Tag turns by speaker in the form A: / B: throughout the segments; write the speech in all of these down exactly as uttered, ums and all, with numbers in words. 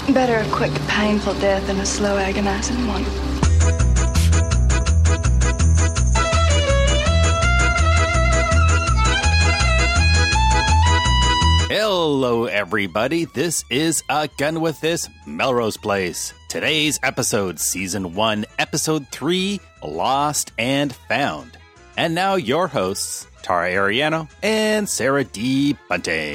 A: Better a quick, painful death than a slow, agonizing one.
B: Hello, everybody. This is Again With This, Melrose Place. Today's episode, Season one, Episode three, Lost and Found. And now your hosts, Tara Ariano and Sarah D. Bunting.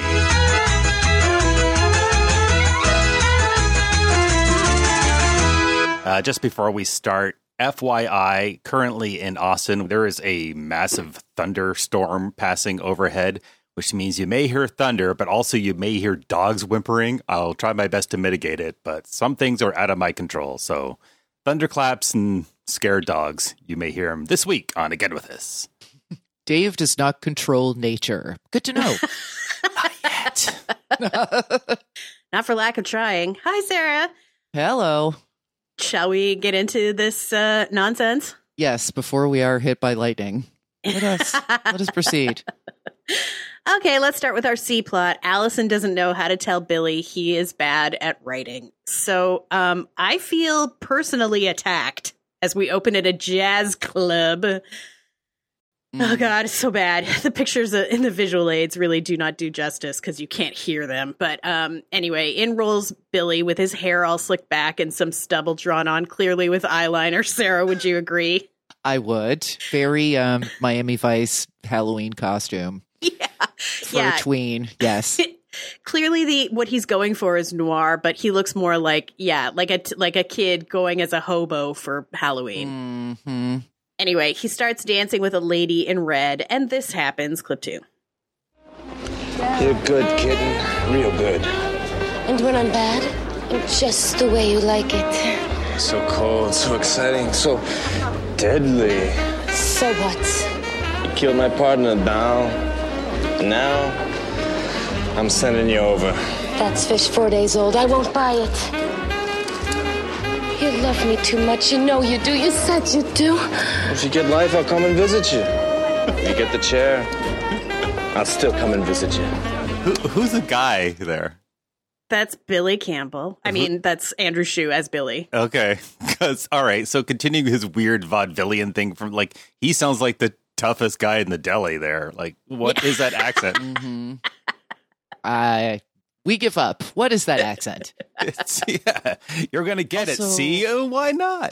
B: Uh, just before we start, F Y I, currently in Austin, there is a massive thunderstorm passing overhead, which means you may hear thunder, but also you may hear dogs whimpering. I'll try my best to mitigate it, but some things are out of my control. So thunderclaps and scared dogs, you may hear them this week on Again With This.
C: Dave does not control nature. Good to know.
B: Not yet.
D: Not for lack of trying. Hi, Sarah.
C: Hello.
D: Shall we get into this uh, nonsense?
C: Yes, before we are hit by lightning. Let us, let us proceed.
D: Okay, let's start with our C plot. Allison doesn't know how to tell Billy he is bad at writing. So um, I feel personally attacked as we open at a jazz club. Mm. Oh, God, it's so bad. The pictures in the visual aids really do not do justice because you can't hear them. But um, anyway, in rolls Billy with his hair all slicked back and some stubble drawn on clearly with eyeliner. Sarah, would you agree?
C: I would. Very um, Miami Vice Halloween costume.
D: Yeah.
C: For
D: yeah.
C: a tween, yes.
D: Clearly, the what he's going for is noir, but he looks more like, yeah, like a, like a kid going as a hobo for Halloween.
C: Mm-hmm.
D: Anyway, he starts dancing with a lady in red, and this happens. Clip two.
E: You're good, kitten. Real good.
F: And when I'm bad, I'm just the way you like it.
E: So cold, so exciting, so deadly.
F: So what?
E: You killed my partner, Dal. Now, I'm sending you over.
F: That's fish four days old. I won't buy it. You love me too much. You know you do. You said you do.
E: If you get life, I'll come and visit you. If you get the chair, I'll still come and visit you.
B: Who, who's the guy there?
D: That's Billy Campbell. I mean, that's Andrew Shue as Billy.
B: Okay. Because, all right, so continuing his weird vaudevillian thing from, like, he sounds like the toughest guy in the deli there. Like, what is that accent?
C: Mm-hmm. I... We give up. What is that accent?
B: It's, yeah, you're going to get also, it. See? Uh, why not?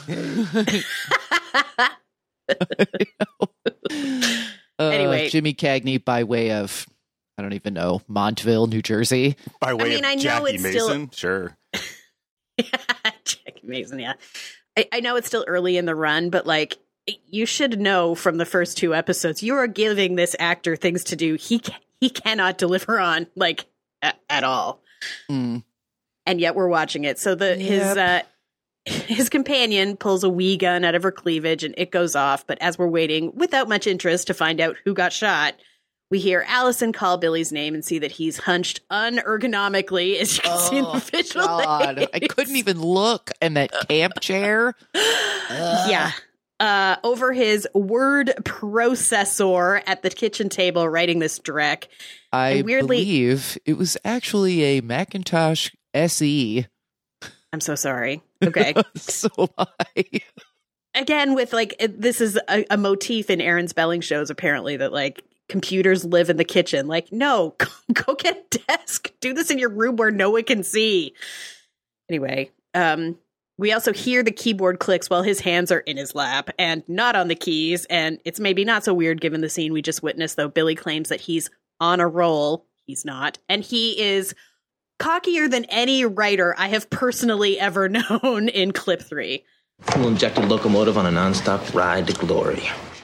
C: uh,
D: anyway.
C: Jimmy Cagney by way of, I don't even know, Montville, New Jersey.
B: By way
D: I mean,
B: of
D: I know
B: Jackie
D: it's
B: Mason?
D: Still...
B: Sure.
D: Jackie Mason, yeah. I, I know it's still early in the run, but like, you should know from the first two episodes, you are giving this actor things to do he ca- he cannot deliver on, like, at all.
C: Mm.
D: And yet we're watching it. So the
C: yep.
D: his uh, his companion pulls a wee gun out of her cleavage and it goes off. But as we're waiting without much interest to find out who got shot, we hear Allison call Billy's name and see that he's hunched unergonomically, as you can
C: oh,
D: see in the visual
C: God.
D: aids.
C: I couldn't even look. And that camp chair.
D: Yeah. Uh, over his word processor at the kitchen table writing this dreck.
C: I
D: weirdly,
C: believe it was actually a Macintosh S E.
D: I'm so sorry. Okay.
C: So am I.
D: Again, with like, this is a, a motif in Aaron Spelling shows, apparently, that like computers live in the kitchen. Like, no, go, go get a desk. Do this in your room where no one can see. Anyway, um, we also hear the keyboard clicks while his hands are in his lap and not on the keys. And it's maybe not so weird given the scene we just witnessed, though Billy claims that he's on a roll. He's not. And he is cockier than any writer I have personally ever known in clip three.
G: We'll inject a locomotive on a nonstop ride to glory.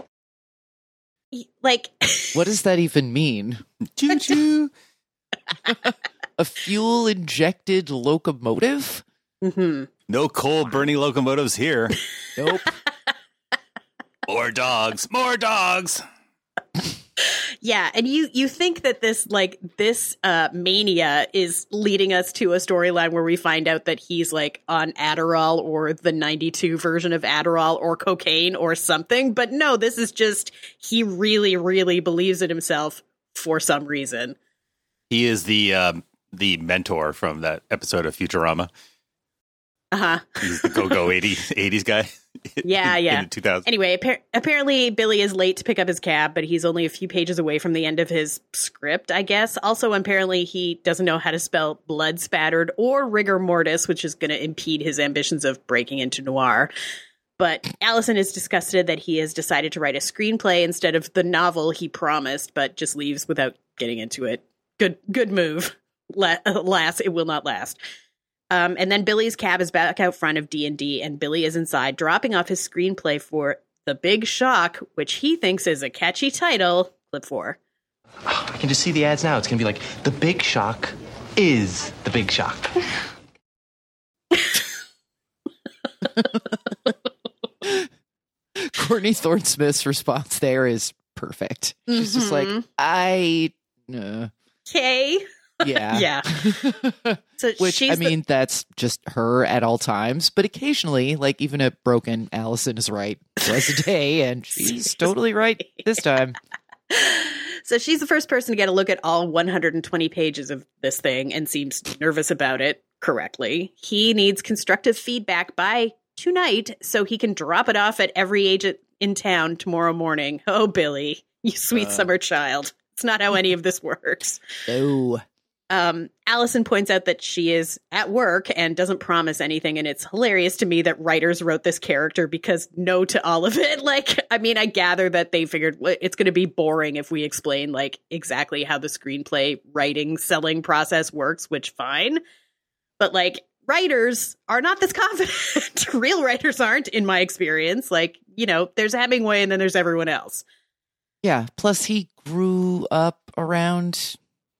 D: Like,
C: what does that even mean?
B: Choo-choo.
C: A fuel-injected locomotive?
D: Mm-hmm.
B: No coal-burning locomotives here.
C: Nope.
B: More dogs. More dogs.
D: Yeah, and you you think that this like this uh, mania is leading us to a storyline where we find out that he's like on Adderall or the ninety-two version of Adderall or cocaine or something, but no, this is just he really really believes in himself for some reason.
B: He is the um, the mentor from that episode of Futurama.
D: Uh-huh.
B: He's the go-go eighties, eighties guy.
D: Yeah,
B: in,
D: yeah.
B: In the two thousands.
D: Anyway, appar- apparently Billy is late to pick up his cab, but he's only a few pages away from the end of his script, I guess. Also, apparently he doesn't know how to spell blood spattered or rigor mortis, which is going to impede his ambitions of breaking into noir. But Allison is disgusted that he has decided to write a screenplay instead of the novel he promised, but just leaves without getting into it. Good, good move. La- last, it will not last. Um, and then Billy's cab is back out front of D and D, and Billy is inside, dropping off his screenplay for The Big Shock, which he thinks is a catchy title. Clip four.
G: Oh, I can just see the ads now. It's going to be like, The Big Shock is The Big Shock.
C: Courtney Thorne Smith's response there is perfect. She's mm-hmm. just like, I... Uh,
D: okay.
C: Yeah.
D: Yeah. So
C: Which,
D: she's
C: I mean, the- that's just her at all times. But occasionally, like, even a broken Allison is right twice a day, and she's totally right this time.
D: So she's the first person to get a look at all one hundred twenty pages of this thing and seems nervous about it correctly. He needs constructive feedback by tonight so he can drop it off at every agent in town tomorrow morning. Oh, Billy, you sweet uh, summer child. It's not how any of this works.
C: No.
D: Um, Allison points out that she is at work and doesn't promise anything. And it's hilarious to me that writers wrote this character because no to all of it. Like, I mean, I gather that they figured well, it's going to be boring if we explain like exactly how the screenplay writing, selling process works, which fine. But like writers are not this confident. Real writers aren't, in my experience. Like, you know, there's Hemingway and then there's everyone else.
C: Yeah. Plus he grew up around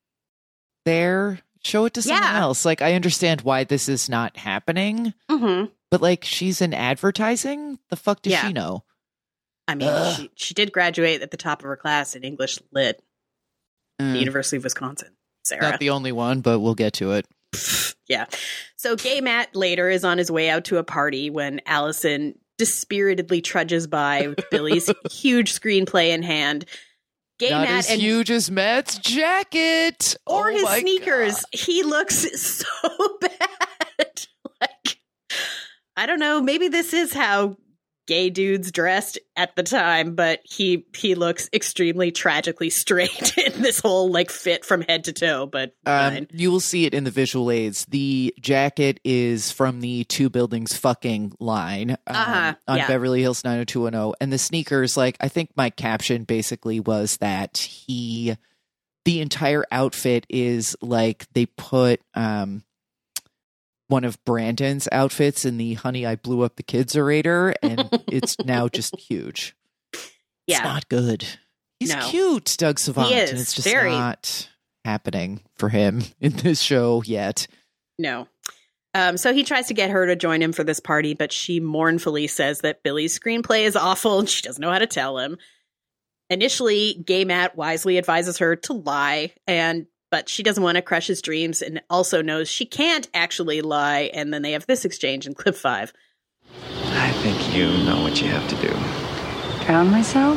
C: there. Show it to someone
D: yeah.
C: else. Like, I understand why this is not happening,
D: mm-hmm.
C: but like, she's in advertising. The fuck does
D: yeah.
C: she know?
D: I mean, she, she did graduate at the top of her class in English Lit,
C: mm.
D: the University of Wisconsin. Sarah,
C: not the only one, but we'll get to it.
D: Yeah. So Gay Matt later is on his way out to a party when Allison dispiritedly trudges by with Billy's huge screenplay in hand. Gay
C: Not
D: Matt
C: as
D: and,
C: huge as Matt's jacket
D: or
C: oh
D: his
C: my
D: sneakers.
C: God.
D: He looks so bad. Like, I don't know. Maybe this is how gay dudes dressed at the time, but he he looks extremely tragically straight in this whole like fit from head to toe. But
C: um, you will see it in the visual aids. The jacket is from the Two Buildings Fucking line um,
D: uh-huh.
C: on
D: yeah.
C: Beverly Hills nine oh two one oh, and the sneakers. Like, I think my caption basically was that he, the entire outfit is like they put um. one of Brandon's outfits in the Honey, I Blew Up the Kids-orator, and it's now just huge.
D: Yeah.
C: It's not good. He's
D: No.
C: cute, Doug Savant,
D: He is,
C: and it's just
D: very.
C: not happening for him in this show yet.
D: No. Um, so he tries to get her to join him for this party, but she mournfully says that Billy's screenplay is awful and she doesn't know how to tell him. Initially, Gay Matt wisely advises her to lie, and but she doesn't want to crush his dreams and also knows she can't actually lie. And then they have this exchange in clip five.
H: I think you know what you have to do.
A: Drown myself?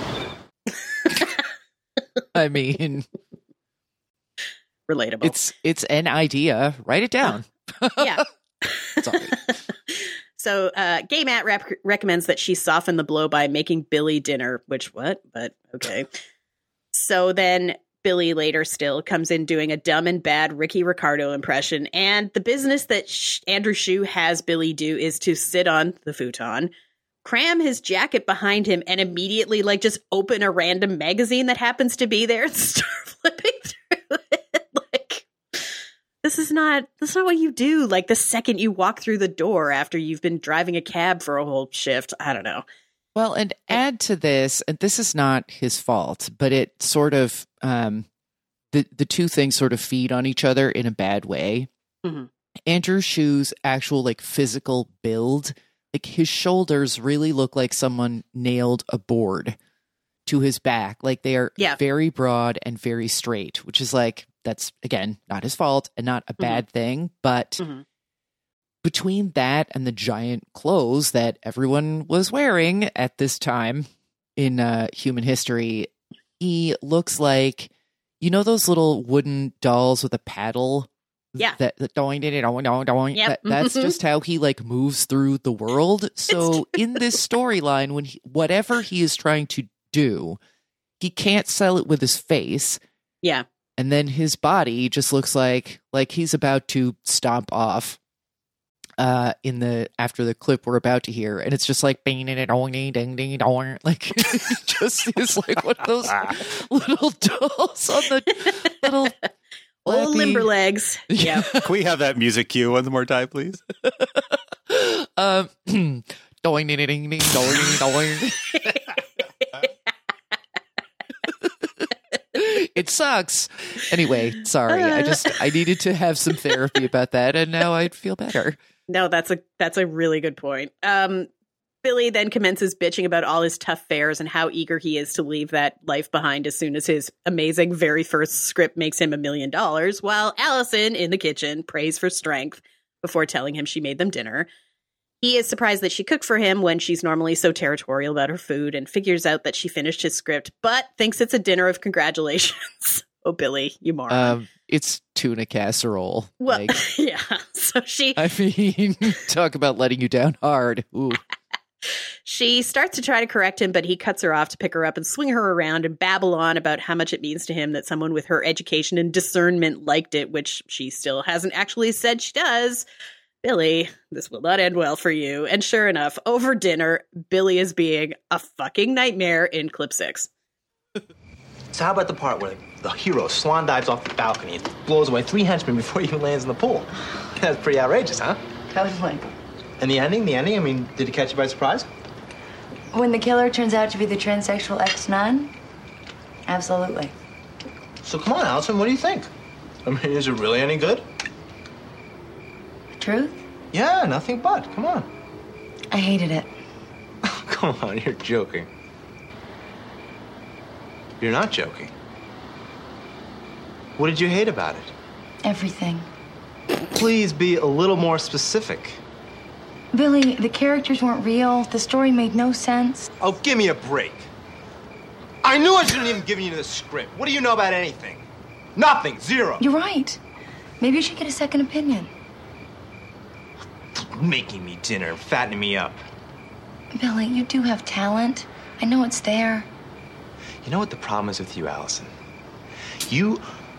C: I mean,
D: Relatable.
C: it's it's an idea. Write it down.
D: Yeah.
C: Sorry.
D: So uh, Gay Matt rep- recommends that she soften the blow by making Billy dinner, which what? But okay. So then Billy later still comes in doing a dumb and bad Ricky Ricardo impression. And the business that Sh- Andrew Shue has Billy do is to sit on the futon, cram his jacket behind him, and immediately like just open a random magazine that happens to be there and start flipping through it. Like, this is not, this is not what you do. Like the second you walk through the door after you've been driving a cab for a whole shift. I don't know.
C: Well, and add to this, and this is not his fault, but it sort of, um, the, the two things sort of feed on each other in a bad way.
D: Mm-hmm.
C: Andrew Shue's actual like physical build, like his shoulders really look like someone nailed a board to his back. Like they are
D: Yeah.
C: very broad and very straight, which is like, that's again, not his fault and not a bad thing, but
D: Mm-hmm.
C: between that and the giant clothes that everyone was wearing at this time in uh, human history, he looks like, you know, those little wooden dolls with a paddle
D: Yeah.
C: That, that doing it, doing, doing, doing.
D: Yep.
C: That, that's just how he like moves through the world. So in this storyline, when he, whatever he is trying to do, he can't sell it with his face.
D: Yeah.
C: And then his body just looks like like he's about to stomp off uh in the after the clip we're about to hear, and it's just like bing ding ding ding ding ding, like it just is like one of those little dolls on the little
D: old limber legs. Yeah.
B: Can we have that music cue one more time, please?
C: um doing ding ding ding ding doing. It sucks. Anyway, sorry. I just I needed to have some therapy about that, and now I feel better.
D: No, that's a that's a really good point. Um, Billy then commences bitching about all his tough fares and how eager he is to leave that life behind as soon as his amazing very first script makes him a million dollars, while Allison in the kitchen prays for strength before telling him she made them dinner. He is surprised that she cooked for him when she's normally so territorial about her food, and figures out that she finished his script, but thinks it's a dinner of congratulations. Oh, Billy, you moron.
C: Um, it's tuna casserole.
D: Well,
C: like,
D: yeah. So she...
C: I mean, talk about letting you down hard. Ooh.
D: She starts to try to correct him, but he cuts her off to pick her up and swing her around and babble on about how much it means to him that someone with her education and discernment liked it, which she still hasn't actually said she does. Billy, this will not end well for you. And sure enough, over dinner, Billy is being a fucking nightmare in clip six.
G: So how about the part where the hero swan dives off the balcony and blows away three henchmen before he even lands in the pool? That's pretty outrageous, huh?
I: Totally.
G: And the ending? The ending? I mean, did it catch you by surprise?
I: When the killer turns out to be the transsexual ex-nun? Absolutely.
G: So come on, Allison, what do you think? I mean, is it really any good?
I: Truth?
G: Yeah, nothing but. Come on.
I: I hated it.
G: Come on, you're joking. You're not joking. What did you hate about it?
I: Everything.
G: Please be a little more specific.
I: Billy, the characters weren't real. The story made no sense.
G: Oh, give me a break. I knew I shouldn't even give you the script. What do you know about anything? Nothing. Zero.
I: You're right. Maybe you should get a second opinion.
G: Making me dinner, fattening me up.
I: Billy, you do have talent. I know it's there.
G: You know what the problem is with you, Allison? You...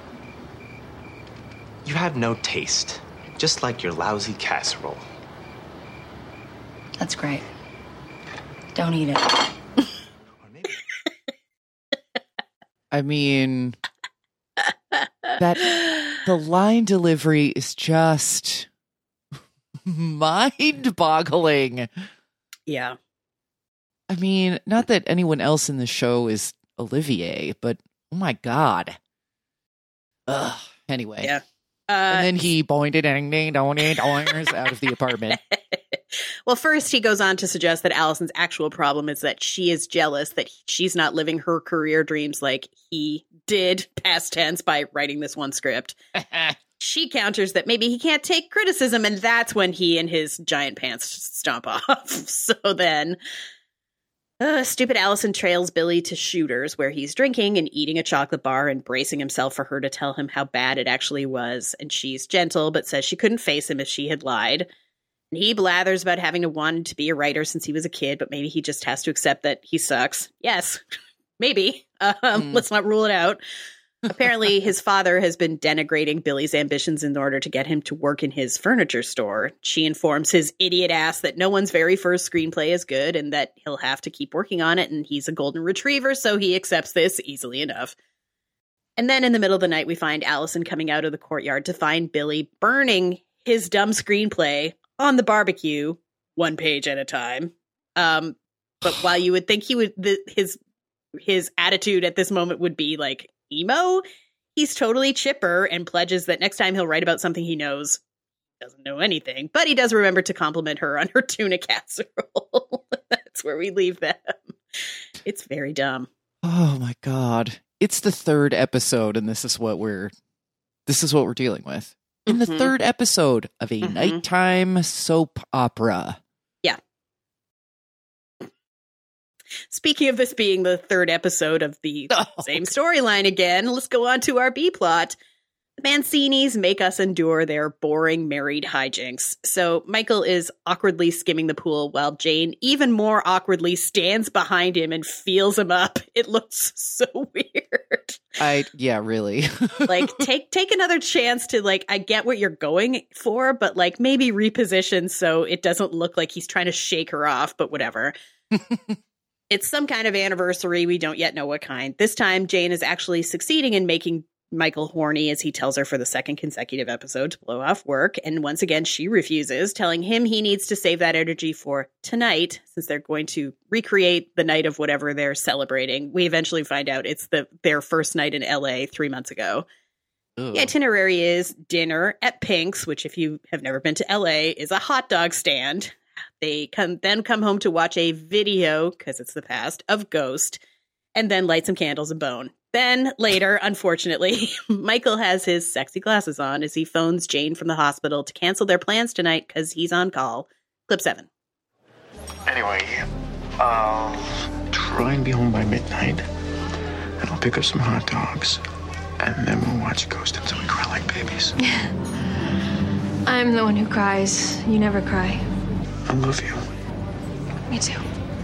G: You have no taste. Just like your lousy casserole.
I: That's great. Don't eat it.
C: I mean, that the line delivery is just mind-boggling.
D: Yeah.
C: I mean, not that anyone else in the show is Olivier, but oh my god. Ugh. Anyway.
D: Yeah. Uh,
C: and then he boinged ding ding dong ding dongers out of the apartment.
D: Well, first he goes on to suggest that Allison's actual problem is that she is jealous that she's not living her career dreams like he did, past tense, by writing this one script. She counters that maybe he can't take criticism, and that's when he and his giant pants stomp off. So then, uh, stupid Allison trails Billy to Shooter's, where he's drinking and eating a chocolate bar and bracing himself for her to tell him how bad it actually was. And she's gentle, but says she couldn't face him if she had lied. And he blathers about having to wanted to be a writer since he was a kid, but maybe he just has to accept that he sucks. Yes, maybe. Um, mm. Let's not rule it out. Apparently, his father has been denigrating Billy's ambitions in order to get him to work in his furniture store. She informs his idiot ass that no one's very first screenplay is good and that he'll have to keep working on it, and he's a golden retriever, so he accepts this easily enough. And then in the middle of the night, we find Allison coming out of the courtyard to find Billy burning his dumb screenplay on the barbecue, one page at a time. Um, but while you would think he would, the, his his attitude at this moment would be like emo, he's totally chipper and pledges that next time he'll write about something he knows. Doesn't know anything, but he does remember to compliment her on her tuna casserole. That's where we leave them. It's very dumb.
C: Oh my god. It's the third episode, and this is what we're this is what we're dealing with. In the mm-hmm. third episode of a mm-hmm. nighttime soap opera.
D: Yeah. Speaking of this being the third episode of the oh. same storyline again, let's go on to our B plot. The Mancinis make us endure their boring married hijinks. So Michael is awkwardly skimming the pool while Jane even more awkwardly stands behind him and feels him up. It looks so weird.
C: I yeah, really.
D: Like take take another chance to like I get what you're going for, but like maybe reposition so it doesn't look like he's trying to shake her off, but whatever. It's some kind of anniversary. We don't yet know what kind. This time Jane is actually succeeding in making Michael horny as he tells her for the second consecutive episode to blow off work. And once again, she refuses, telling him he needs to save that energy for tonight, since they're going to recreate the night of whatever they're celebrating. We eventually find out it's the their first night in L A three months ago. Ugh. The itinerary is dinner at Pink's, which if you have never been to L A is a hot dog stand. They come then come home to watch a video, because it's the past, of Ghost, and then light some candles and bone. Then later, unfortunately, Michael has his sexy glasses on as he phones Jane from the hospital to cancel their plans tonight because he's on call. Clip seven.
H: Anyway, I'll try and be home by midnight, and I'll pick up some hot dogs, and then we'll watch Ghost until we cry like babies.
I: I'm the one who cries. You never cry.
H: I love you.
I: Me too.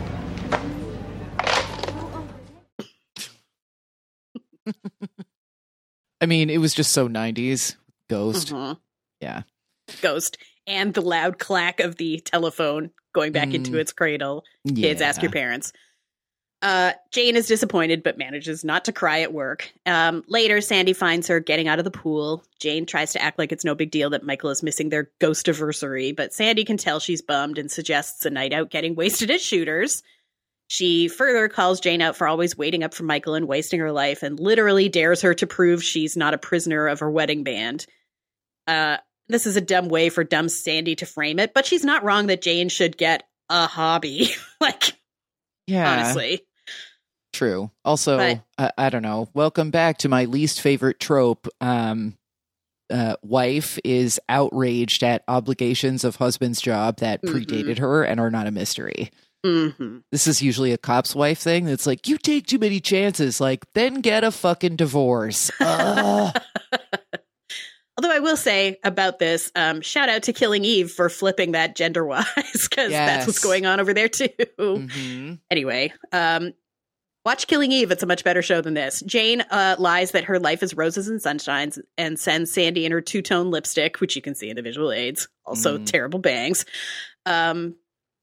C: I mean, it was just so nineties. Ghost. Mm-hmm. Yeah.
D: Ghost. And the loud clack of the telephone going back mm. into its cradle.
C: Yeah.
D: Kids, ask your parents. Uh, Jane is disappointed, but manages not to cry at work. Um, later, Sandy finds her getting out of the pool. Jane tries to act like it's no big deal that Michael is missing their ghost-iversary, but Sandy can tell she's bummed and suggests a night out getting wasted at Shooters. She further calls Jane out for always waiting up for Michael and wasting her life, and literally dares her to prove she's not a prisoner of her wedding band. Uh, this is a dumb way for dumb Sandy to frame it, but she's not wrong that Jane should get a hobby. like,
C: yeah,
D: honestly.
C: True. Also, but, I, I don't know. Welcome back to my least favorite trope. Um, uh, wife is outraged at obligations of husband's job that mm-hmm. predated her and are not a mystery.
D: Mm-hmm.
C: This is usually a cop's wife thing. That's like, you take too many chances. Like, then get a fucking divorce. Uh.
D: Although I will say about this, um, shout out to Killing Eve for flipping that gender-wise, because yes. that's what's going on over there too.
C: Mm-hmm.
D: Anyway, um, watch Killing Eve. It's a much better show than this. Jane uh, lies that her life is roses and sunshines and sends Sandy in her two-tone lipstick, which you can see in the visual aids. Also mm. terrible bangs. Um,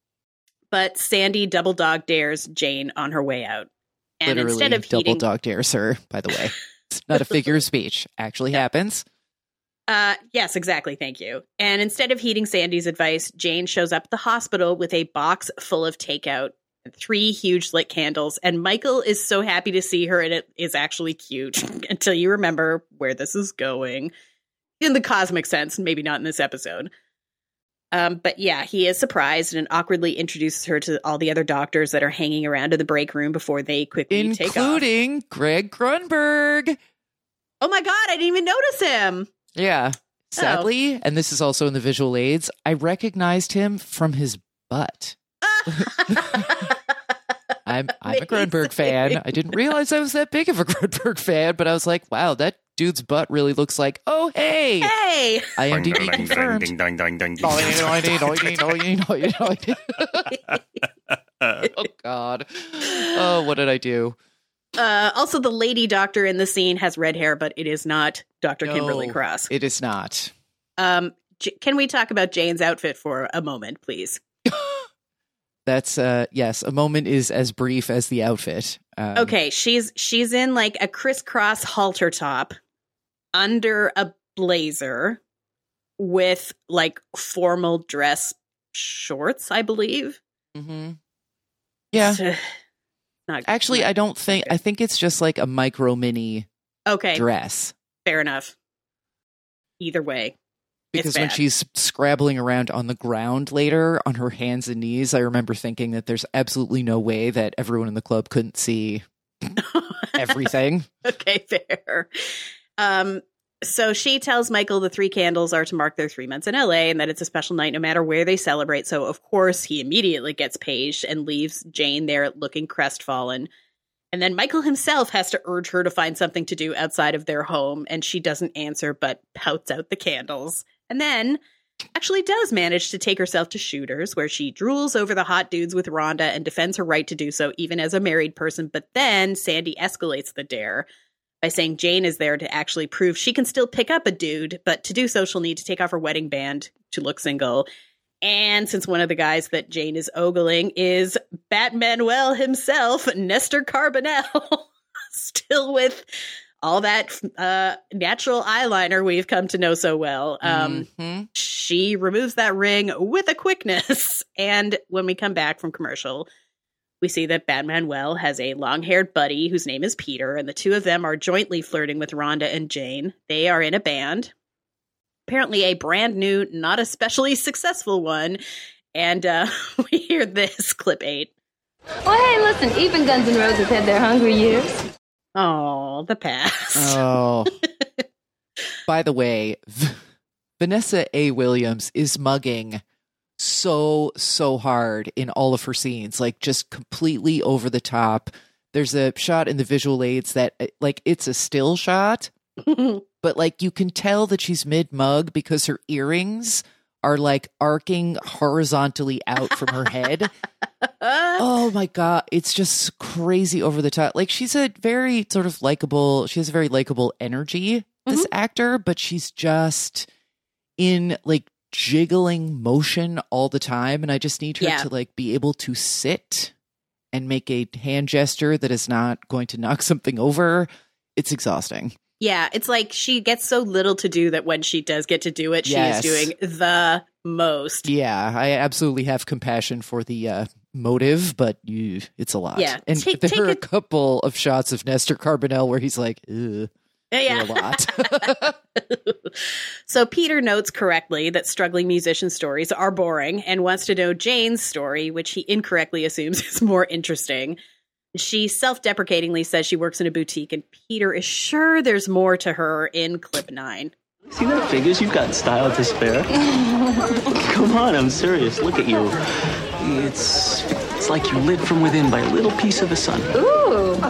D: but Sandy double dog dares Jane on her way out. And
C: Literally
D: instead of
C: double
D: heating-
C: dog dares her, by the way. It's not a figure of speech. Actually happens.
D: Uh, yes, exactly. Thank you. And instead of heeding Sandy's advice, Jane shows up at the hospital with a box full of takeout and three huge lit candles. And Michael is so happy to see her, and it is actually cute until you remember where this is going in the cosmic sense, maybe not in this episode. Um, but yeah, he is surprised and awkwardly introduces her to all the other doctors that are hanging around in the break room before they quickly
C: Including
D: take off.
C: Including Greg Grunberg.
D: Oh my God, I didn't even notice him.
C: Yeah. Sadly,
D: oh.
C: and this is also in the visual aids, I recognized him from his butt. I'm I'm a Grunberg fan. I didn't realize I was that big of a Grunberg fan, but I was like, wow, that dude's butt really looks like, oh, hey.
D: Hey.
C: IMDb confirmed. Oh, God. Oh, what did I do?
D: Uh, also, the lady doctor in the scene has red hair, but it is not Doctor
C: No,
D: Kimberly Cross.
C: It is not.
D: Um, J- can we talk about Jane's outfit for a moment, please?
C: That's, uh, yes, a moment is as brief as the outfit. Um,
D: okay, she's she's in like a crisscross halter top under a blazer with like formal dress shorts, I believe.
C: Mm-hmm. Yeah.
D: So, not,
C: Actually,
D: not,
C: I don't think,
D: okay.
C: I think it's just like a micro mini
D: okay.
C: dress.
D: Fair enough. Either way.
C: Because when she's scrabbling around on the ground later on her hands and knees, I remember thinking that there's absolutely no way that everyone in the club couldn't see everything.
D: Okay, fair. Um, so she tells Michael the three candles are to mark their three months in L A and that it's a special night no matter where they celebrate. So, of course, he immediately gets paged and leaves Jane there looking crestfallen. And then Michael himself has to urge her to find something to do outside of their home, and she doesn't answer but pouts out the candles. And then actually does manage to take herself to Shooters, where she drools over the hot dudes with Rhonda and defends her right to do so even as a married person. But then Sandy escalates the dare by saying Jane is there to actually prove she can still pick up a dude, but to do so she'll need to take off her wedding band to look single. And since one of the guys that Jane is ogling is Batmanuel himself, Nestor Carbonell, still with all that uh, natural eyeliner we've come to know so well. Um, mm-hmm. She removes that ring with a quickness. And when we come back from commercial, we see that Batmanuel has a long-haired buddy whose name is Peter, and the two of them are jointly flirting with Rhonda and Jane. They are in a band. Apparently a brand new, not especially successful one. And uh, we hear this, clip eight.
J: Well, hey, listen, even Guns N' Roses had their hungry years.
D: Oh, the past.
C: Oh. By the way, v- Vanessa A. Williams is mugging so, so hard in all of her scenes. Like, just completely over the top. There's a shot in the visual aids that, like, it's a still shot. But, like, you can tell that she's mid-mug because her earrings are, like, arcing horizontally out from her head. Oh, my God. It's just crazy over the top. Like, she's a very sort of likable, she has a very likable energy, this mm-hmm. actor, but she's just in, like, jiggling motion all the time. And I just need her yeah. to, like, be able to sit and make a hand gesture that is not going to knock something over. It's exhausting.
D: Yeah, it's like she gets so little to do that when she does get to do it, she yes. is doing the most.
C: Yeah, I absolutely have compassion for the uh, motive, but you, it's a lot.
D: Yeah,
C: and
D: take,
C: there
D: take
C: are a,
D: a
C: couple of shots of Nestor Carbonell where he's like, ugh.
D: Yeah.
C: A lot.
D: So Peter notes correctly that struggling musician stories are boring and wants to know Jane's story, which he incorrectly assumes is more interesting. She self-deprecatingly says she works in a boutique, and Peter is sure there's more to her in clip nine.
K: See that figures? You've got style to spare. Come on, I'm serious. Look at you. It's it's like you lit from within by a little piece of the sun.
D: Ooh.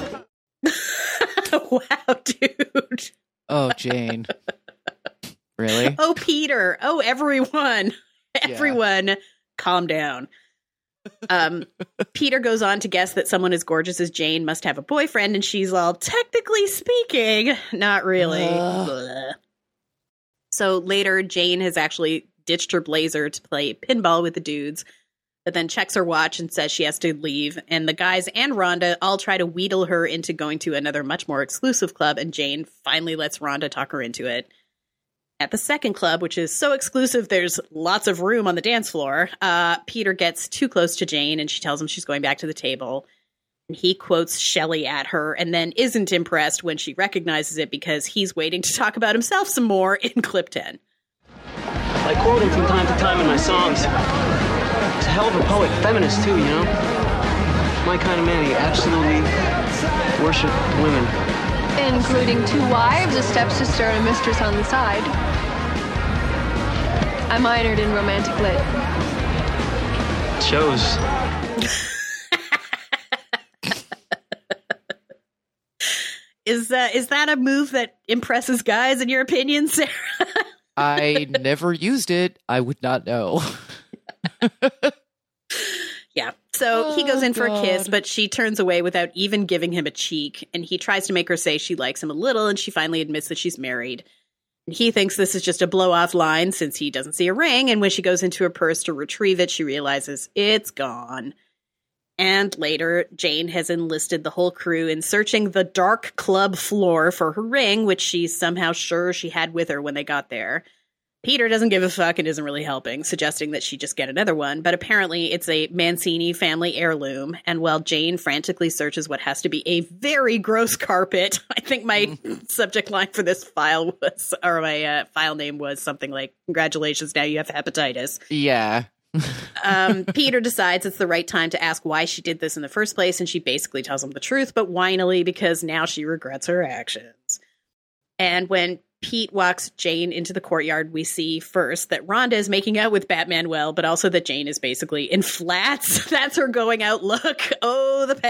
D: Wow, dude.
C: Oh, Jane. Really?
D: Oh, Peter. Oh, everyone. Everyone, yeah. Calm down. Um, Peter goes on to guess that someone as gorgeous as Jane must have a boyfriend, and she's all, technically speaking, not really. Uh. So later, Jane has actually ditched her blazer to play pinball with the dudes, but then checks her watch and says she has to leave. And the guys and Rhonda all try to wheedle her into going to another much more exclusive club, and Jane finally lets Rhonda talk her into it. At the second club, which is so exclusive there's lots of room on the dance floor, uh, Peter gets too close to Jane, and she tells him she's going back to the table. And he quotes Shelley at her and then isn't impressed when she recognizes it because he's waiting to talk about himself some more in clip ten.
K: I quote him from time to time in my songs. He's a hell of a poet, feminist too, you know? My kind of man, he absolutely worshipped women.
J: Including two wives, a stepsister, and a mistress on the side. I minored in romantic lit.
K: Shows.
D: Is uh, is that a move that impresses guys, in your opinion, Sarah?
C: I never used it. I would not know.
D: Yeah. So
C: oh,
D: he goes in for
C: God.
D: a kiss, but she turns away without even giving him a cheek. And he tries to make her say she likes him a little, and she finally admits that she's married. And he thinks this is just a blow-off line since he doesn't see a ring. And when she goes into her purse to retrieve it, she realizes it's gone. And later, Jane has enlisted the whole crew in searching the dark club floor for her ring, which she's somehow sure she had with her when they got there. Peter doesn't give a fuck and isn't really helping, suggesting that she just get another one. But apparently it's a Mancini family heirloom. And while Jane frantically searches what has to be a very gross carpet, I think my mm. subject line for this file was, or my uh, file name was something like, congratulations, now you have hepatitis.
C: Yeah.
D: um, Peter decides it's the right time to ask why she did this in the first place. And she basically tells him the truth, but whinily because now she regrets her actions. And when Pete walks Jane into the courtyard, we see first that Rhonda is making out with Batman well, but also that Jane is basically in flats. That's her going out look. Oh, the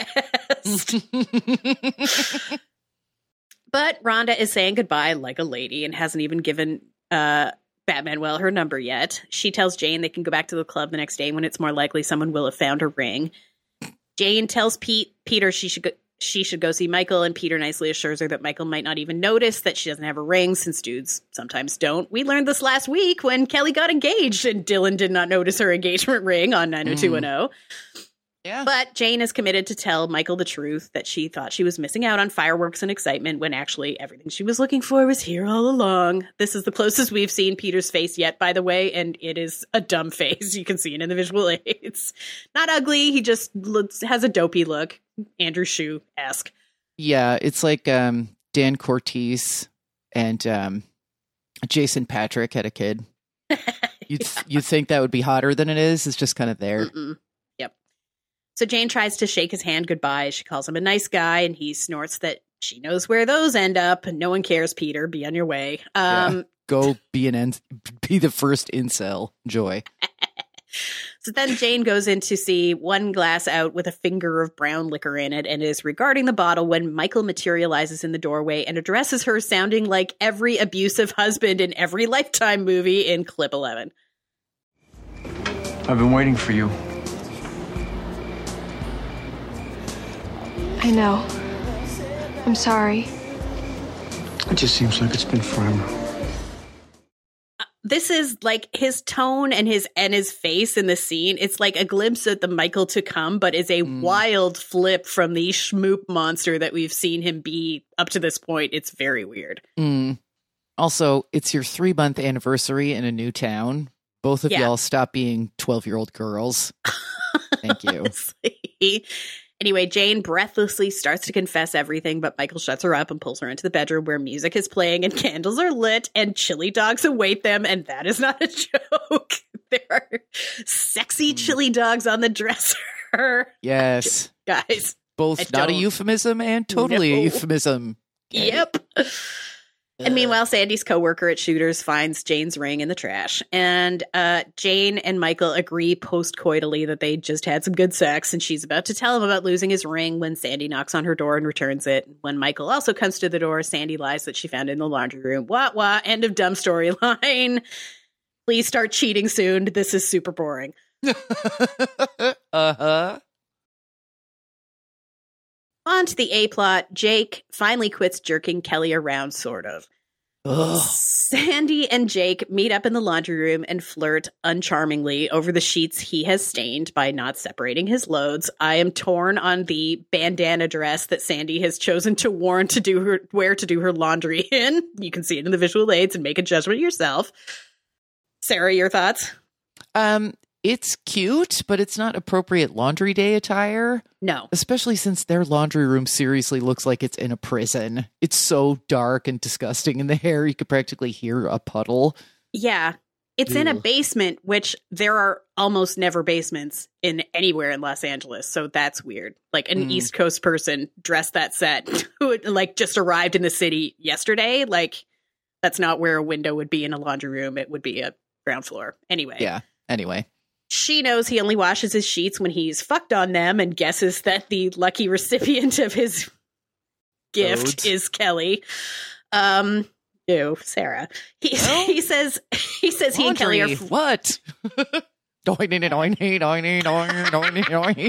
D: past. But Rhonda is saying goodbye like a lady and hasn't even given uh, Batman well her number yet. She tells Jane they can go back to the club the next day when it's more likely someone will have found her ring. Jane tells Pete Peter she should go, she should go see Michael, and Peter nicely assures her that Michael might not even notice that she doesn't have a ring, since dudes sometimes don't. We learned this last week when Kelly got engaged and Dylan did not notice her engagement ring on nine oh two one oh.
C: Yeah.
D: But Jane is committed to tell Michael the truth, that she thought she was missing out on fireworks and excitement when actually everything she was looking for was here all along. This is the closest we've seen Peter's face yet, by the way, and it is a dumb face. You can see it in the visual aids. Not ugly. He just looks, has a dopey look. Andrew Shue-esque.
C: Yeah, it's like um, Dan Cortese and um, Jason Patrick had a kid. You'd, yeah. you'd think that would be hotter than it is. It's just kind of there.
D: Mm-mm. So Jane tries to shake his hand goodbye. She calls him a nice guy, and he snorts that she knows where those end up. No one cares, Peter. Be on your way. Um,
C: yeah. Go be an en- be the first incel. Joy.
D: So then Jane goes in to see one glass out with a finger of brown liquor in it and is regarding the bottle when Michael materializes in the doorway and addresses her, sounding like every abusive husband in every Lifetime movie in clip eleven.
H: I've been waiting for you.
A: I know. I'm sorry.
H: It just seems like it's been forever.
D: Uh, this is like his tone and his and his face in the scene. It's like a glimpse at the Michael to come, but is a mm. wild flip from the schmoop monster that we've seen him be up to this point. It's very weird.
C: Mm. Also, it's your three month anniversary in a new town. Both of yeah. y'all stop being twelve year old girls. Thank you.
D: Anyway, Jane breathlessly starts to confess everything, but Michael shuts her up and pulls her into the bedroom where music is playing and candles are lit and chili dogs await them. And that is not a joke. There are sexy chili dogs on the dresser.
C: Yes.
D: Guys.
C: Both
D: I
C: not
D: don't.
C: a euphemism and totally
D: No.
C: a euphemism.
D: Yep. And meanwhile, Sandy's coworker at Shooters finds Jane's ring in the trash. And uh, Jane and Michael agree post-coitally that they just had some good sex, and she's about to tell him about losing his ring when Sandy knocks on her door and returns it. When Michael also comes to the door, Sandy lies that she found it in the laundry room. Wah, wah, end of dumb storyline. Please start cheating soon. This is super boring.
C: Uh-huh.
D: On to the A-plot. Jake finally quits jerking Kelly around, sort of.
C: Ugh.
D: Sandy and Jake meet up in the laundry room and flirt uncharmingly over the sheets he has stained by not separating his loads. I am torn on the bandana dress that Sandy has chosen to warn to do her wear to do her laundry in. You can see it in the visual aids and make a judgment yourself. Sarah, your thoughts?
C: Um, it's cute, but it's not appropriate laundry day attire.
D: No.
C: Especially since their laundry room seriously looks like it's in a prison. It's so dark and disgusting in the hair, you could practically hear a puddle.
D: Yeah. It's
C: Ew.
D: in a basement, which there are almost never basements in anywhere in Los Angeles. So that's weird. Like an
C: Mm.
D: East Coast person dressed that set who had, like just arrived in the city yesterday. Like that's not where a window would be in a laundry room. It would be a ground floor. Anyway.
C: Yeah. Anyway.
D: She knows he only washes his sheets when he's fucked on them and guesses that the lucky recipient of his gift
C: Odes.
D: is Kelly. Um, ew, Sarah. He
C: Well,
D: he says he says he and Kelly are
C: laundry.
D: f-
C: What? Doiny, doiny, doiny, doiny, doiny,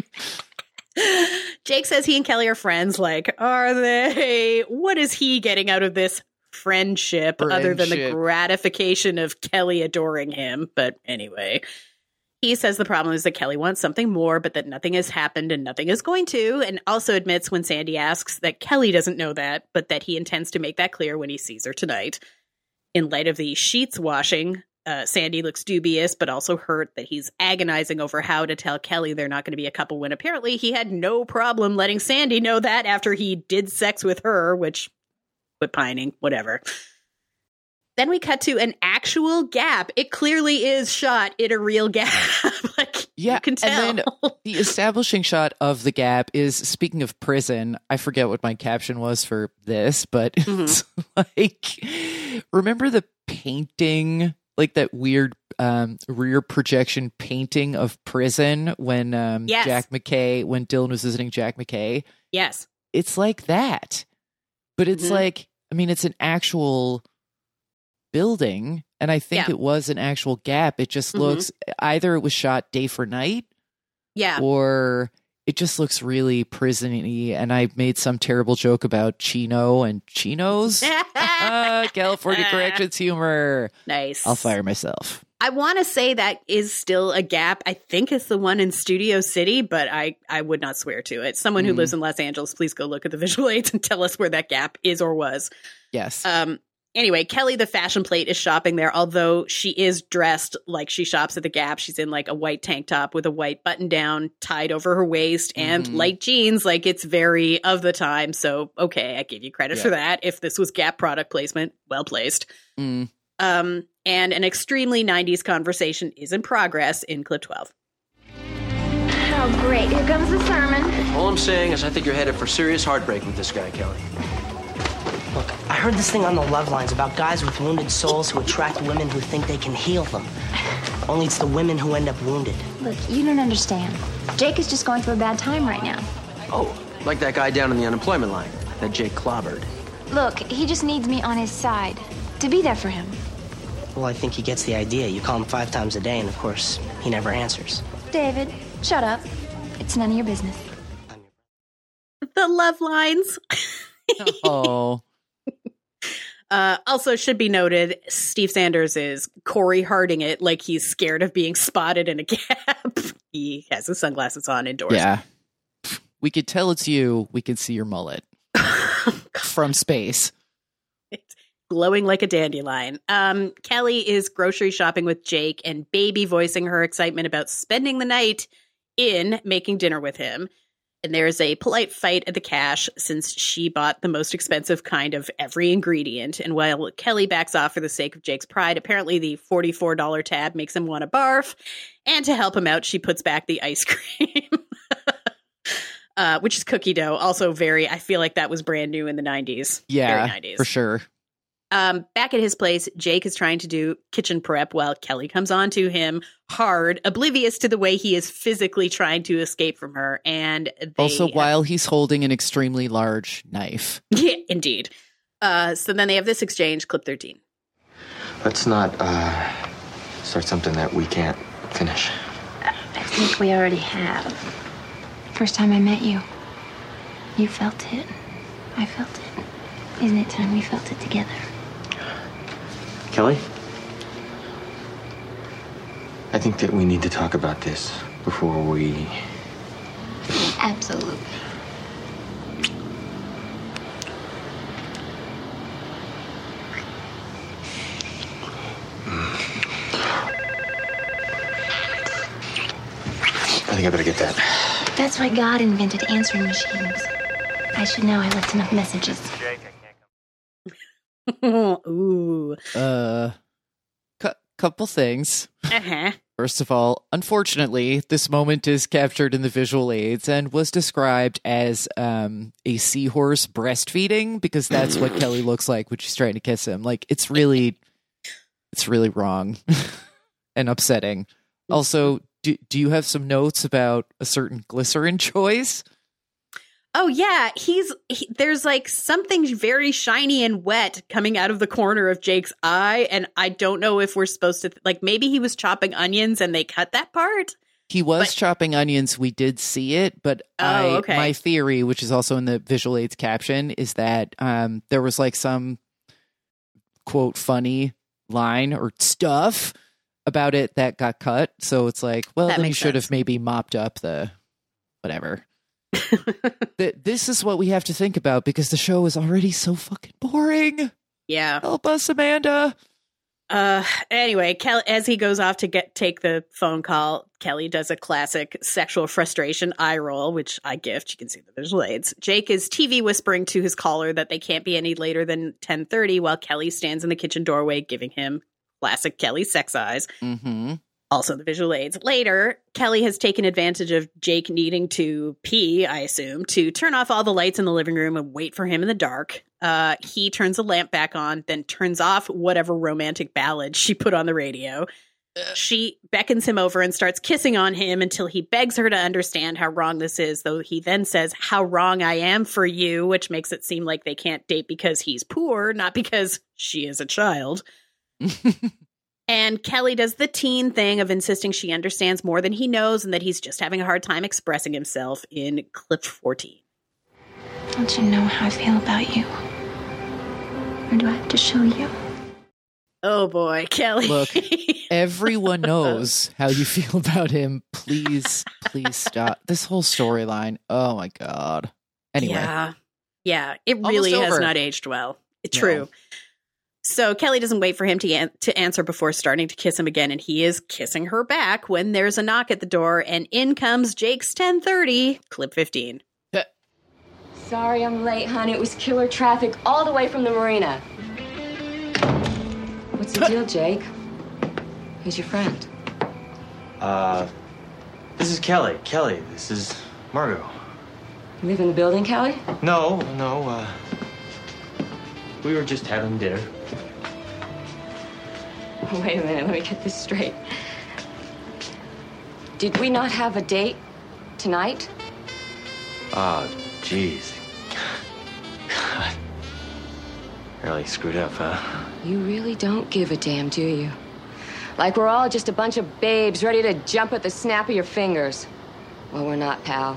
C: doiny.
D: Jake says he and Kelly are friends. Like, are they? What is he getting out of this friendship, other than the
C: Friendship.
D: gratification of Kelly adoring him? But anyway. He says the problem is that Kelly wants something more, but that nothing has happened and nothing is going to, and also admits when Sandy asks that Kelly doesn't know that, but that he intends to make that clear when he sees her tonight. In light of the sheets washing, uh, Sandy looks dubious, but also hurt that he's agonizing over how to tell Kelly they're not going to be a couple when apparently he had no problem letting Sandy know that after he did sex with her, which, quit pining, whatever. Then we cut to an actual gap. It clearly is shot in a real gap. Like,
C: Yeah,
D: you can tell.
C: and then the establishing shot of the gap is, speaking of prison, I forget what my caption was for this, but
D: Mm-hmm.
C: it's like remember the painting, like that weird um, rear projection painting of prison when um,
D: Yes.
C: Jack McKay, when Dylan was visiting Jack McKay?
D: Yes.
C: It's like that. But it's
D: Mhm.
C: like, I mean, it's an actual building, and I think
D: Yeah.
C: it was an actual gap. It just
D: Mhm.
C: looks, either it was shot day for night,
D: Yeah.
C: or it just looks really prison-y. And I made some terrible joke about Chino and Chinos. Ah, California Corrections humor.
D: Nice.
C: I'll fire myself.
D: I want to say that is still a gap. I think it's the one in Studio City, but I, I would not swear to it. Someone who
C: Mhm.
D: lives in Los Angeles, please go look at the visual aids and tell us where that gap is or was.
C: Yes.
D: Um. Anyway, Kelly, the fashion plate, is shopping there, although she is dressed like she shops at the Gap. She's in like a white tank top with a white button down tied over her waist and
C: Mhm.
D: light jeans. Like, it's very of the time. So, okay, I give you credit
C: Yeah.
D: for that. If this was Gap product placement, well placed.
C: Mm.
D: Um, and an extremely nineties conversation is in progress in clip twelve.
L: Oh, great. Here comes the sermon.
K: All I'm saying is I think you're headed for serious heartbreak with this guy, Kelly.
M: Look, I heard this thing on the love lines about guys with wounded souls who attract women who think they can heal them. Only it's the women who end up wounded.
L: Look, you don't understand. Jake is just going through a bad time right now.
K: Oh, like that guy down in the unemployment line that Jake clobbered.
L: Look, he just needs me on his side. To be there for him.
M: Well, I think he gets the idea. You call him five times a day, and of course, he never answers.
L: David, shut up. It's none of your business.
D: The love lines.
C: Oh.
D: Uh, also, should be noted, Steve Sanders is Corey Harding it like he's scared of being spotted in a Gap. He has his sunglasses on indoors.
C: Yeah. We could tell it's you. We can see your mullet from space.
D: It's glowing like a dandelion. Um, Kelly is grocery shopping with Jake and Baby voicing her excitement about spending the night in making dinner with him. And there's a polite fight at the cash since she bought the most expensive kind of every ingredient. And while Kelly backs off for the sake of Jake's pride, apparently the forty-four dollars tab makes him want to barf. And to help him out, she puts back the ice cream, uh, which is cookie dough. Also very, I feel like that was brand new in the nineties.
C: Yeah,
D: very nineties.
C: for sure.
D: Um, back at his place, Jake is trying to do kitchen prep while Kelly comes on to him hard, oblivious to the way he is physically trying to escape from her. And they
C: Also,
D: have-
C: while he's holding an extremely large knife.
D: yeah, indeed. Uh, so then they have this exchange, clip thirteen.
H: Let's not uh, start something that we can't finish.
L: I think we already have. First time I met you, you felt it. I felt it. Isn't it time we felt it together?
H: Kelly? I think that we need to talk about this before we...
L: Absolutely.
H: I think I better get that.
L: That's why God invented answering machines. I should know I left enough messages.
D: Ooh.
C: Uh, cu- couple things.
D: Uh-huh.
C: First of all, unfortunately, this moment is captured in the visual aids and was described as um, a seahorse breastfeeding because that's what Kelly looks like when she's trying to kiss him. Like, it's really, it's really wrong and upsetting. Also, do, do you have some notes about a certain glycerin choice?
D: Oh yeah, he's he, there's like something very shiny and wet coming out of the corner of Jake's eye, and I don't know if we're supposed to like maybe he was chopping onions and they cut that part.
C: He was
D: But-
C: chopping onions. We did see it, but
D: Oh,
C: I
D: okay.
C: my theory, which is also in the visual aids caption, is that um, there was like some quote funny line or stuff about it that got cut. So it's like, well,
D: That
C: then you
D: makes
C: should
D: sense.
C: have maybe mopped up the whatever. Th- this is what we have to think about because the show is already so fucking boring.
D: Yeah.
C: Help us, Amanda.
D: Uh. Anyway, Kelly, as he goes off to get take the phone call, Kelly does a classic sexual frustration eye roll, which I gift. You can see the visual aids. Jake is T V whispering to his caller that they can't be any later than ten thirty, while Kelly stands in the kitchen doorway, giving him classic Kelly sex eyes.
C: Mm-hmm.
D: Also the visual aids. Later, Kelly has taken advantage of Jake needing to pee, I assume, to turn off all the lights in the living room and wait for him in the dark. Uh, he turns the lamp back on, then turns off whatever romantic ballad she put on the radio. She beckons him over and starts kissing on him until he begs her to understand how wrong this is, though he then says, "How wrong I am for you," which makes it seem like they can't date because he's poor, not because she is a child. And Kelly does the teen thing of insisting she understands more than he knows and that he's just having a hard time expressing himself in clip fourteen.
L: Don't you know how I feel about you? Or do I have to show you?
D: Oh boy, Kelly.
C: Look, everyone knows how you feel about him. Please, please stop. This whole storyline. Oh my God. Anyway.
D: Yeah. Yeah. It
C: Almost
D: really
C: over.
D: has not aged well. It's
C: No.
D: true. So Kelly doesn't wait for him to an- to answer before starting to kiss him again, and he is kissing her back when there's a knock at the door, and in comes Jake's ten thirty, clip fifteen.
F: Sorry I'm late, hon. It was killer traffic all the way from the marina. What's the deal, Jake? Who's your friend?
H: Uh, this is Kelly. Kelly, this is Margot.
F: You live in the building, Kelly?
H: No, no, uh, we were just having dinner.
F: Wait a minute, let me get this straight. Did we not have a date tonight?
H: Oh, jeez. God. Really screwed up, huh?
F: You really don't give a damn, do you? Like we're all just a bunch of babes ready to jump at the snap of your fingers. Well, we're not, pal.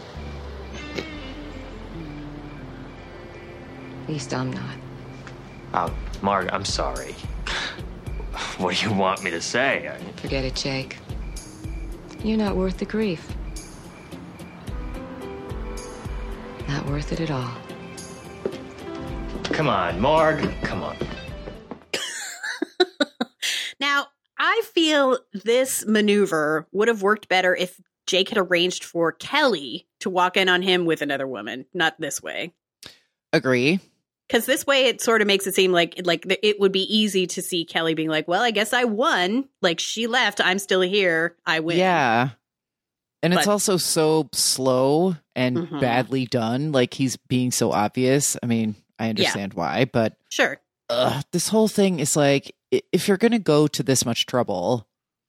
F: At least I'm not.
H: Oh, Marg, I'm sorry. What do you want me to say? I...
F: Forget it, Jake. You're not worth the grief. Not worth it at all.
H: Come on, Marg. Come on.
D: Now, I feel this maneuver would have worked better if Jake had arranged for Kelly to walk in on him with another woman, not this way.
C: Agree.
D: Because this way it sort of makes it seem like like it would be easy to see Kelly being like, well, I guess I won. Like, she left. I'm still here. I win.
C: Yeah. And it's
D: But-
C: also so slow and
D: Mhm.
C: badly done. Like, he's being so obvious. I mean, I understand why, but
D: Sure.
C: ugh, this whole thing is like, i- if you're going to go to this much trouble,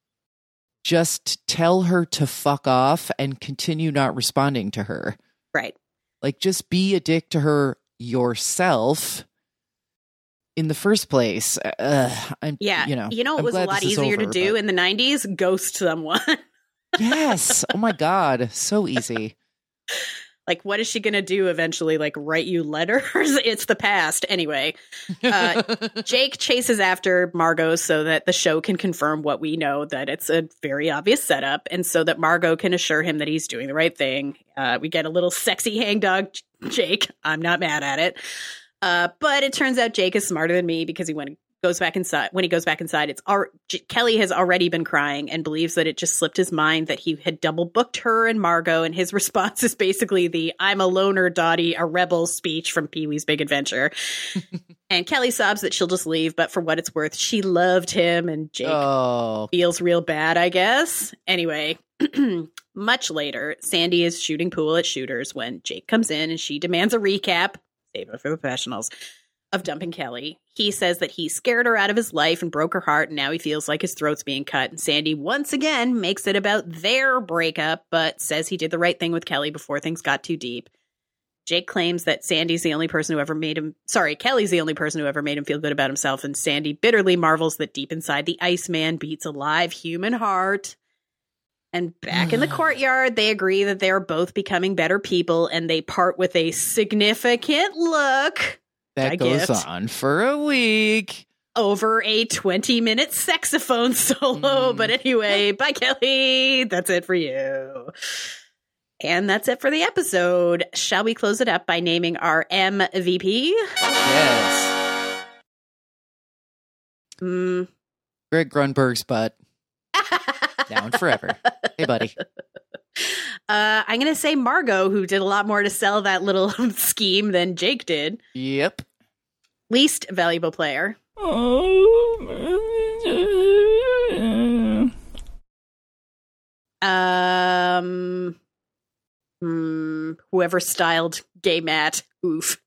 C: just tell her to fuck off and continue not responding to her.
D: Right.
C: Like, just be a dick to her yourself in the first place. Uh, I'm,
D: Yeah.
C: you know,
D: You know, it
C: I'm
D: was a
C: glad
D: lot
C: this is
D: easier to
C: over,
D: do
C: but-
D: in the nineties? Ghost someone.
C: Yes. Oh my God. So easy.
D: Like, what is she going to do eventually? Like, write you letters? It's the past. Anyway, uh, Jake chases after Margot so that the show can confirm what we know, that it's a very obvious setup, and so that Margot can assure him that he's doing the right thing. Uh, we get a little sexy hangdog Jake. I'm not mad at it. Uh, but it turns out Jake is smarter than me because he went goes back inside. When he goes back inside, it's al- J- Kelly has already been crying and believes that it just slipped his mind that he had double booked her and Margot. And his response is basically the "I'm a loner, Dottie, a rebel" speech from Pee-wee's Big Adventure. And Kelly sobs that she'll just leave, but for what it's worth, she loved him, and Jake
C: Oh.
D: feels real bad, I guess. Anyway, much later, Sandy is shooting pool at Shooters when Jake comes in and she demands a recap, save it for the professionals, of dumping Kelly. He says that he scared her out of his life and broke her heart, and now he feels like his throat's being cut. And Sandy once again makes it about their breakup, but says he did the right thing with Kelly before things got too deep. Jake claims that Sandy's the only person who ever made him, sorry, Kelly's the only person who ever made him feel good about himself, and Sandy bitterly marvels that deep inside the Iceman beats a live human heart. And back in the courtyard, they agree that they're both becoming better people, and they part with a significant look.
C: That
D: I
C: goes
D: gift.
C: on for a week.
D: Over a twenty minute saxophone solo.
C: Mm.
D: But anyway, bye, Kelly. That's it for you. And that's it for the episode. Shall we close it up by naming our M V P?
C: Yes.
D: Mm.
C: Greg Grunberg's butt. Down forever. Hey, buddy.
D: Uh, I'm going to say Margot, who did a lot more to sell that little scheme than Jake did.
C: Yep.
D: Least valuable player. Hmm, whoever styled Gay Matt. Oof.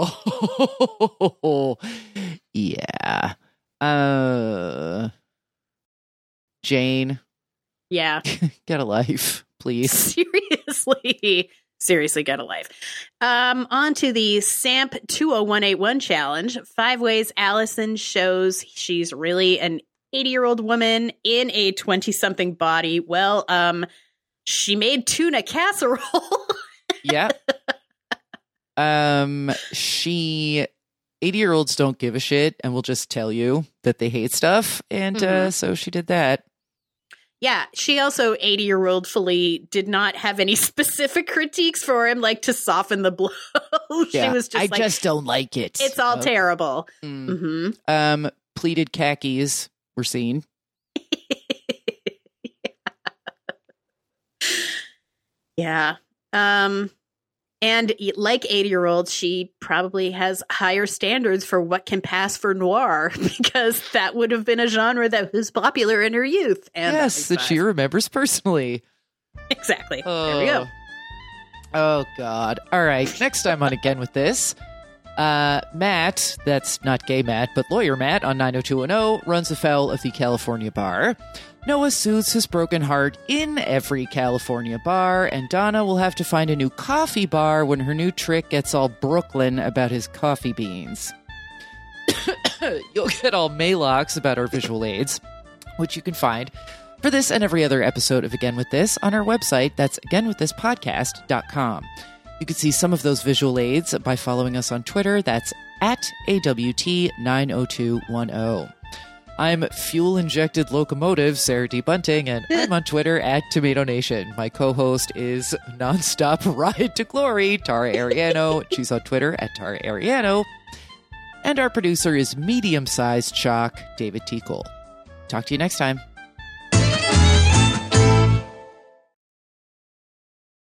C: Oh, yeah. Uh, Jane.
D: Yeah.
C: Get a life, please.
D: Seriously. Seriously, get a life. Um, on to the S A M P two oh one eight one challenge. Five ways Allison shows she's really an eighty-year-old woman in a twenty-something body. Well, um, she made tuna casserole.
C: Yeah. Um, she, eighty-year-olds don't give a shit and will just tell you that they hate stuff. And
D: Mm-hmm.
C: uh, so she did that.
D: Yeah, she also, eighty-year-old-fully, did not have any specific critiques for him, like to soften the blow. she
C: Yeah,
D: was just
C: I
D: like,
C: just don't like it.
D: it's all
C: Oh.
D: terrible.
C: Mm.
D: Mm-hmm.
C: Um, pleated khakis were seen.
D: Yeah. Um, and y- like eighty-year-olds, she probably has higher standards for what can pass for noir because that would have been a genre that was popular in her youth. And
C: Yes, that she remembers personally.
D: Exactly.
C: Oh.
D: There we go.
C: Oh, God. All right. Next time on Again with This, uh, Matt, that's not gay Matt, but lawyer Matt on nine oh two one oh, runs afoul of the California bar. Noah soothes his broken heart in every California bar, and Donna will have to find a new coffee bar when her new trick gets all Brooklyn about his coffee beans. You'll get all Maylocks about our visual aids, which you can find for this and every other episode of Again With This on our website. That's again with this podcast dot com. You can see some of those visual aids by following us on Twitter. That's at A W T nine oh two one oh. I'm fuel-injected locomotive, Sarah D. Bunting, and I'm on Twitter at Tomato Nation. My co-host is Nonstop Ride to Glory, Tara Ariano. She's on Twitter at Tara Ariano. And our producer is medium-sized shock, David Teakle. Talk to you next time.